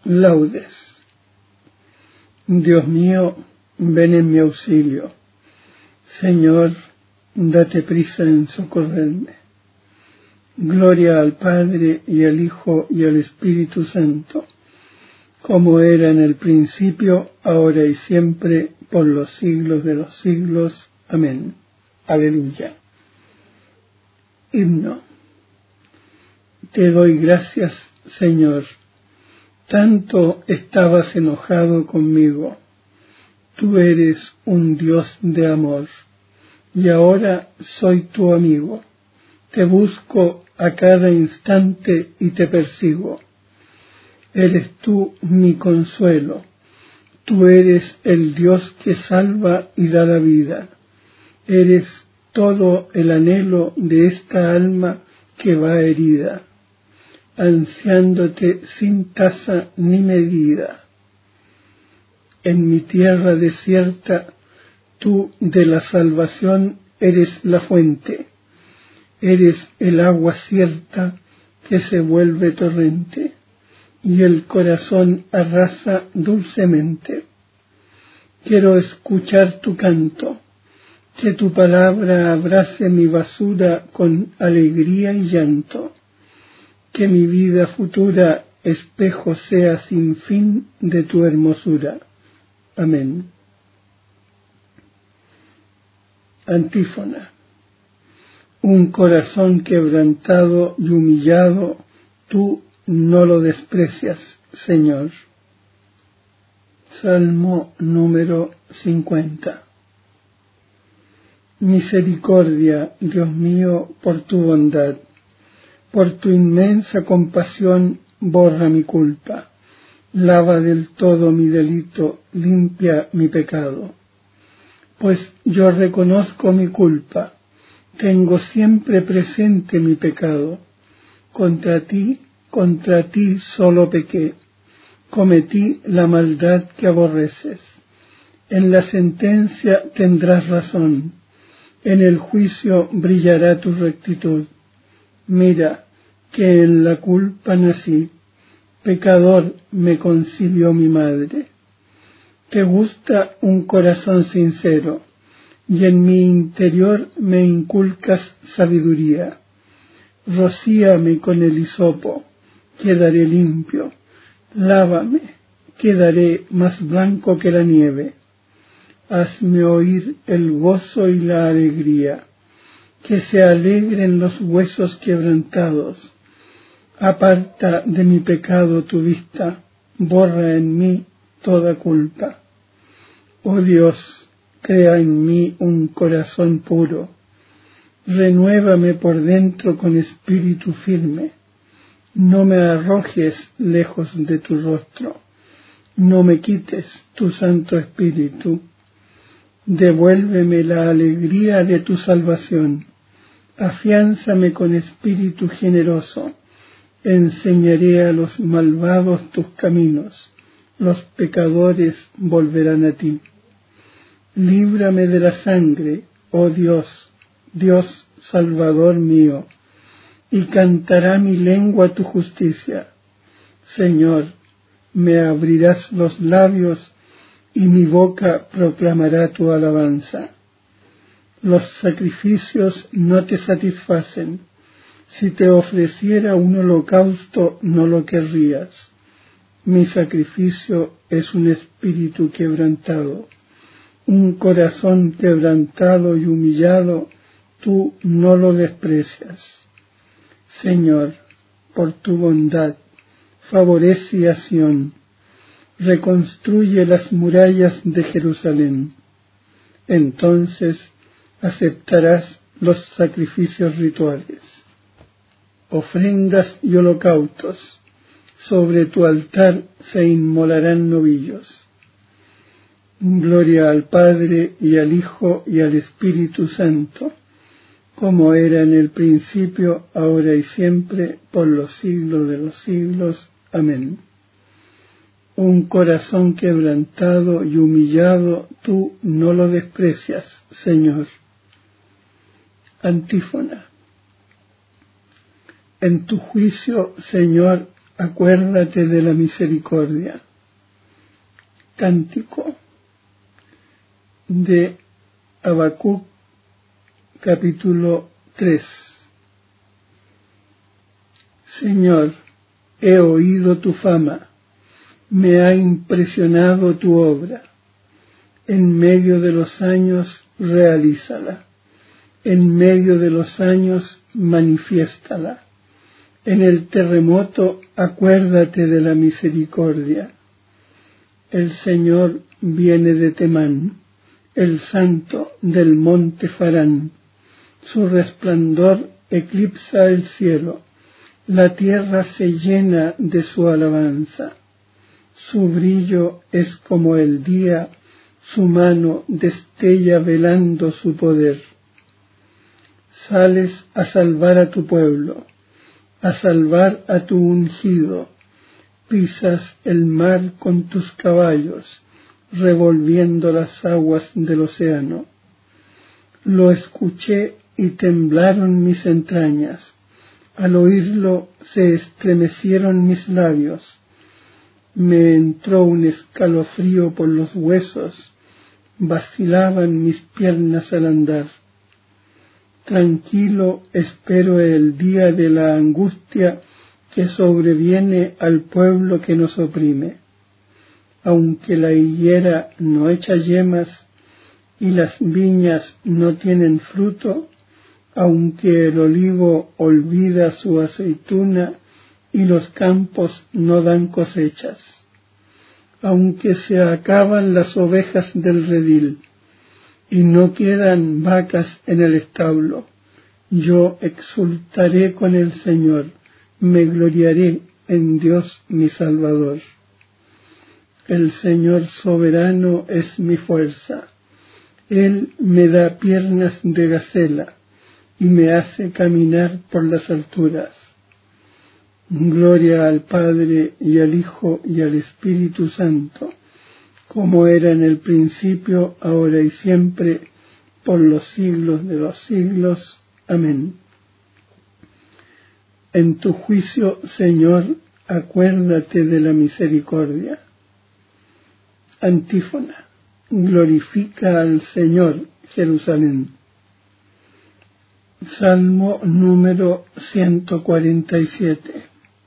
Laudes. Dios mío, ven en mi auxilio. Señor, date prisa en socorrerme. Gloria al Padre, y al Hijo, y al Espíritu Santo, como era en el principio, ahora y siempre, por los siglos de los siglos. Amén. Aleluya. Himno. Te doy gracias, Señor. Tanto estabas enojado conmigo. Tú eres un Dios de amor, y ahora soy tu amigo. Te busco a cada instante y te persigo. Eres tú mi consuelo. Tú eres el Dios que salva y da la vida. Eres todo el anhelo de esta alma que va herida, ansiándote sin tasa ni medida. En mi tierra desierta, tú de la salvación eres la fuente. Eres el agua cierta que se vuelve torrente, y el corazón arrasa dulcemente. Quiero escuchar tu canto, que tu palabra abrace mi basura con alegría y llanto, que mi vida futura espejo sea sin fin de tu hermosura. Amén. Antífona. Un corazón quebrantado y humillado, tú no lo desprecias, Señor. Salmo número 50. Misericordia, Dios mío, por tu bondad. Por tu inmensa compasión, borra mi culpa. Lava del todo mi delito, limpia mi pecado. Pues yo reconozco mi culpa. Tengo siempre presente mi pecado. Contra ti solo pequé. Cometí la maldad que aborreces. En la sentencia tendrás razón. En el juicio brillará tu rectitud. Mira, que en la culpa nací. Pecador me concibió mi madre. Te gusta un corazón sincero, y en mi interior me inculcas sabiduría. Rocíame con el hisopo, quedaré limpio. Lávame, quedaré más blanco que la nieve. Hazme oír el gozo y la alegría, que se alegren los huesos quebrantados. Aparta de mi pecado tu vista, borra en mí toda culpa. Oh Dios, crea en mí un corazón puro. Renuévame por dentro con espíritu firme. No me arrojes lejos de tu rostro. No me quites tu Santo Espíritu. Devuélveme la alegría de tu salvación. Afiánzame con espíritu generoso. Enseñaré a los malvados tus caminos. Los pecadores volverán a ti. Líbrame de la sangre, oh Dios, Dios Salvador mío, y cantará mi lengua tu justicia. Señor, me abrirás los labios, y mi boca proclamará tu alabanza. Los sacrificios no te satisfacen. Si te ofreciera un holocausto, no lo querrías. Mi sacrificio es un espíritu quebrantado. Un corazón quebrantado y humillado, tú no lo desprecias. Señor, por tu bondad, favorece a Sión. Reconstruye las murallas de Jerusalén. Entonces aceptarás los sacrificios rituales. Ofrendas y holocaustos, sobre tu altar se inmolarán novillos. Gloria al Padre, y al Hijo, y al Espíritu Santo, como era en el principio, ahora y siempre, por los siglos de los siglos. Amén. Un corazón quebrantado y humillado, tú no lo desprecias, Señor. Antífona. En tu juicio, Señor, acuérdate de la misericordia. Cántico de Habacuc, capítulo 3. Señor, he oído tu fama, me ha impresionado tu obra. En medio de los años realízala, en medio de los años manifiéstala. En el terremoto acuérdate de la misericordia. El Señor viene de Temán, el Santo del monte Farán. Su resplandor eclipsa el cielo, la tierra se llena de su alabanza. Su brillo es como el día, su mano destella velando su poder. Sales a salvar a tu pueblo, a salvar a tu ungido. Pisas el mar con tus caballos, revolviendo las aguas del océano. Lo escuché y temblaron mis entrañas. Al oírlo se estremecieron mis labios. Me entró un escalofrío por los huesos, vacilaban mis piernas al andar. Tranquilo espero el día de la angustia que sobreviene al pueblo que nos oprime. Aunque la higuera no echa yemas y las viñas no tienen fruto, aunque el olivo olvida su aceituna y los campos no dan cosechas, aunque se acaban las ovejas del redil y no quedan vacas en el establo, yo exultaré con el Señor, me gloriaré en Dios mi Salvador. El Señor soberano es mi fuerza, Él me da piernas de gacela y me hace caminar por las alturas. Gloria al Padre y al Hijo y al Espíritu Santo, como era en el principio, ahora y siempre, por los siglos de los siglos. Amén. En tu juicio, Señor, acuérdate de la misericordia. Antífona. Glorifica al Señor, Jerusalén. Salmo número 147.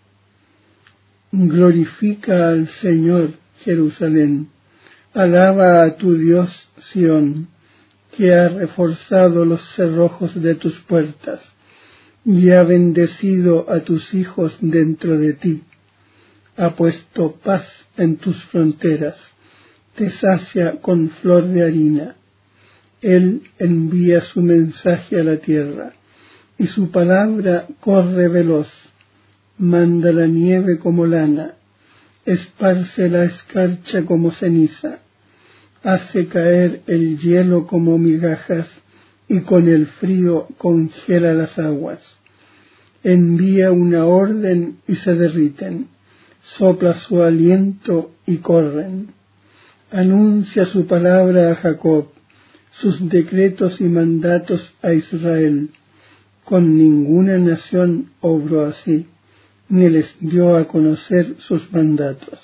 Glorifica al Señor, Jerusalén. Alaba a tu Dios, Sión, que ha reforzado los cerrojos de tus puertas y ha bendecido a tus hijos dentro de ti. Ha puesto paz en tus fronteras, te sacia con flor de harina. Él envía su mensaje a la tierra, y su palabra corre veloz. Manda la nieve como lana, esparce la escarcha como ceniza, hace caer el hielo como migajas, y con el frío congela las aguas. Envía una orden y se derriten, sopla su aliento y corren. Anuncia su palabra a Jacob, sus decretos y mandatos a Israel. Con ninguna nación obró así, ni les dio a conocer sus mandatos.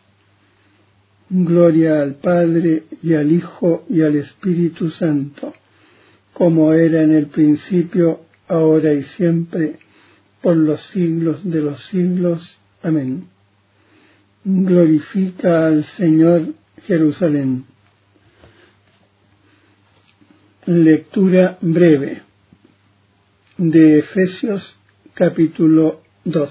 Gloria al Padre y al Hijo y al Espíritu Santo, como era en el principio, ahora y siempre, por los siglos de los siglos. Amén. Glorifica al Señor, Jerusalén. Lectura breve de Efesios capítulo 2.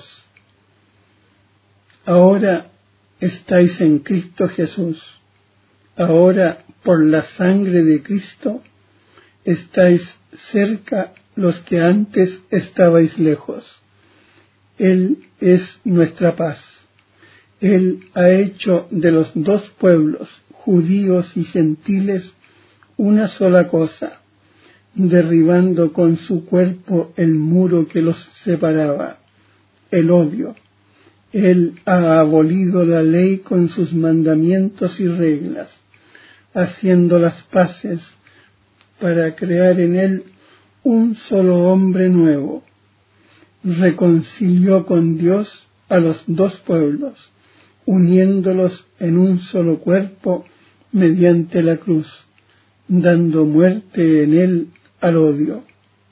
Ahora estáis en Cristo Jesús. Ahora, por la sangre de Cristo, estáis cerca los que antes estabais lejos. Él es nuestra paz. Él ha hecho de los dos pueblos, judíos y gentiles, una sola cosa, derribando con su cuerpo el muro que los separaba, el odio. Él ha abolido la ley con sus mandamientos y reglas, haciendo las paces para crear en él un solo hombre nuevo. Reconcilió con Dios a los dos pueblos, uniéndolos en un solo cuerpo mediante la cruz, dando muerte en él al odio.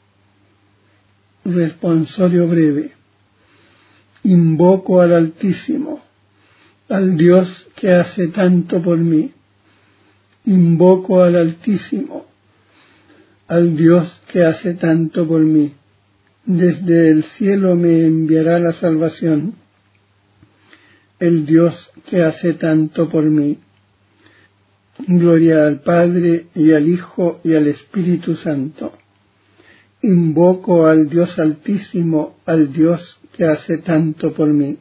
Responsorio breve. Invoco al Altísimo, al Dios que hace tanto por mí. Invoco al Altísimo, al Dios que hace tanto por mí. Desde el cielo me enviará la salvación, el Dios que hace tanto por mí. Gloria al Padre y al Hijo y al Espíritu Santo. Invoco al Dios Altísimo, al Dios que hace tanto por mí.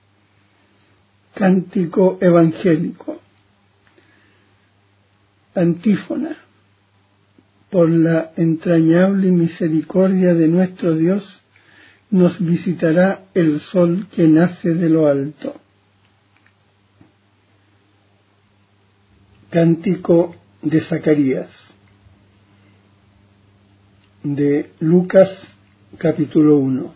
Cántico evangélico. Antífona. Por la entrañable misericordia de nuestro Dios, nos visitará el sol que nace de lo alto. Cántico de Zacarías. De Lucas, capítulo 1.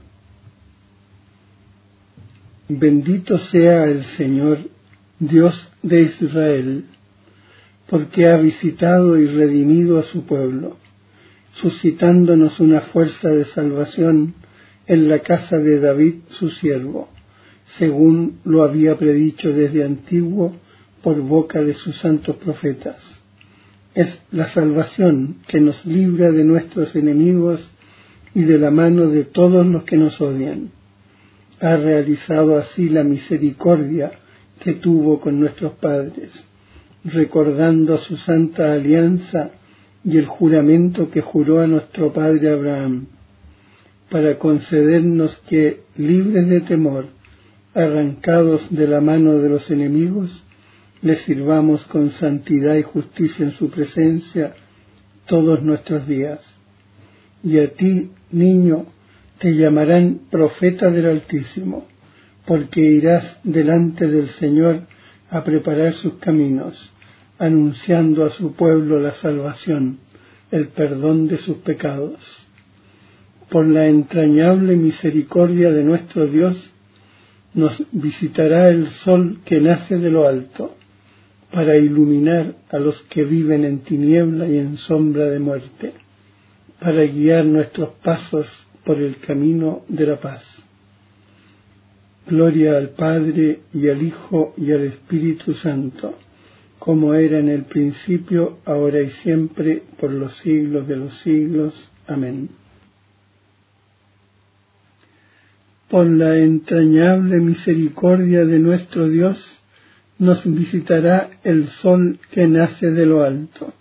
Bendito sea el Señor, Dios de Israel, porque ha visitado y redimido a su pueblo, suscitándonos una fuerza de salvación en la casa de David su siervo, según lo había predicho desde antiguo por boca de sus santos profetas. Es la salvación que nos libra de nuestros enemigos y de la mano de todos los que nos odian. Ha realizado así la misericordia que tuvo con nuestros padres, recordando su santa alianza y el juramento que juró a nuestro padre Abraham, para concedernos que, libres de temor, arrancados de la mano de los enemigos, le sirvamos con santidad y justicia en su presencia todos nuestros días. Y a ti, niño, te llamarán profeta del Altísimo, porque irás delante del Señor a preparar sus caminos, anunciando a su pueblo la salvación, el perdón de sus pecados. Por la entrañable misericordia de nuestro Dios, nos visitará el sol que nace de lo alto, para iluminar a los que viven en tiniebla y en sombra de muerte, para guiar nuestros pasos por el camino de la paz. Gloria al Padre y al Hijo y al Espíritu Santo, como era en el principio, ahora y siempre, por los siglos de los siglos. Amén. Por la entrañable misericordia de nuestro Dios, nos visitará el sol que nace de lo alto.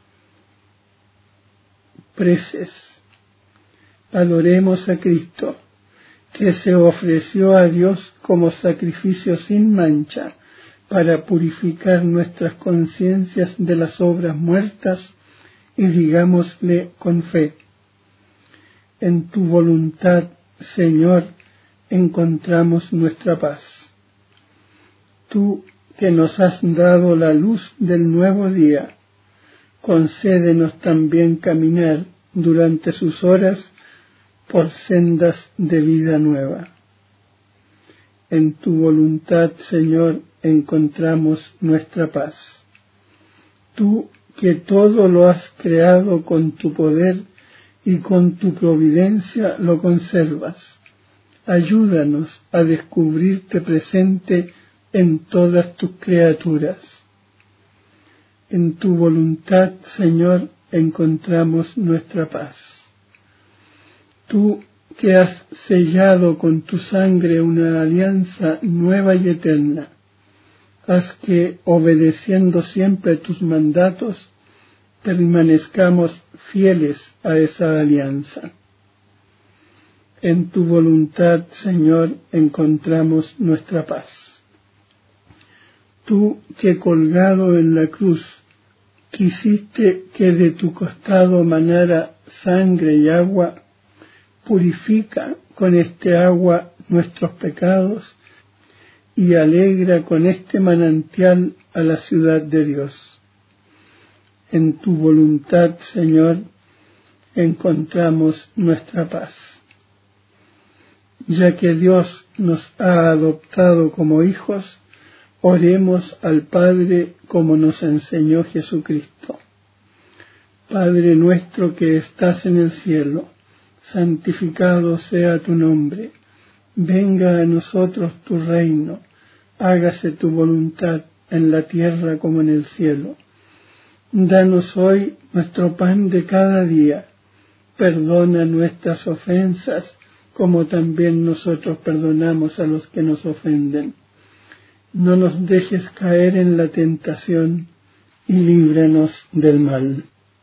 Preces. Adoremos a Cristo, que se ofreció a Dios como sacrificio sin mancha, para purificar nuestras conciencias de las obras muertas, y digámosle con fe: en tu voluntad, Señor, encontramos nuestra paz. Tú, que nos has dado la luz del nuevo día, concédenos también caminar durante sus horas por sendas de vida nueva. En tu voluntad, Señor, encontramos nuestra paz. Tú, que todo lo has creado con tu poder y con tu providencia lo conservas, ayúdanos a descubrirte presente en todas tus criaturas. En tu voluntad, Señor, encontramos nuestra paz. Tú, que has sellado con tu sangre una alianza nueva y eterna, haz que, obedeciendo siempre tus mandatos, permanezcamos fieles a esa alianza. En tu voluntad, Señor, encontramos nuestra paz. Tú, que colgado en la cruz, quisiste que de tu costado manara sangre y agua, purifica con este agua nuestros pecados y alegra con este manantial a la ciudad de Dios. En tu voluntad, Señor, encontramos nuestra paz. Ya que Dios nos ha adoptado como hijos, oremos al Padre como nos enseñó Jesucristo. Padre nuestro que estás en el cielo, santificado sea tu nombre. Venga a nosotros tu reino. Hágase tu voluntad en la tierra como en el cielo. Danos hoy nuestro pan de cada día. Perdona nuestras ofensas, como también nosotros perdonamos a los que nos ofenden. No nos dejes caer en la tentación y líbranos del mal.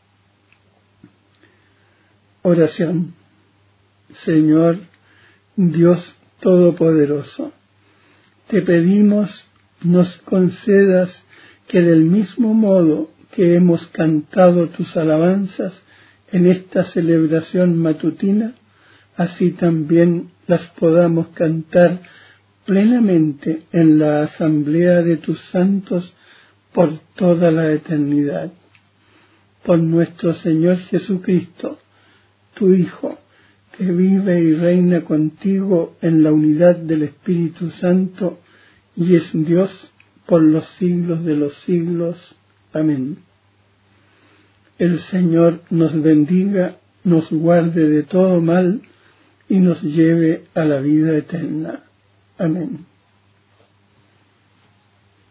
Oración. Señor, Dios Todopoderoso, te pedimos nos concedas que del mismo modo que hemos cantado tus alabanzas en esta celebración matutina, así también las podamos cantar plenamente en la asamblea de tus santos por toda la eternidad. Por nuestro Señor Jesucristo, tu Hijo, que vive y reina contigo en la unidad del Espíritu Santo y es Dios por los siglos de los siglos. Amén. El Señor nos bendiga, nos guarde de todo mal y nos lleve a la vida eterna. Amén.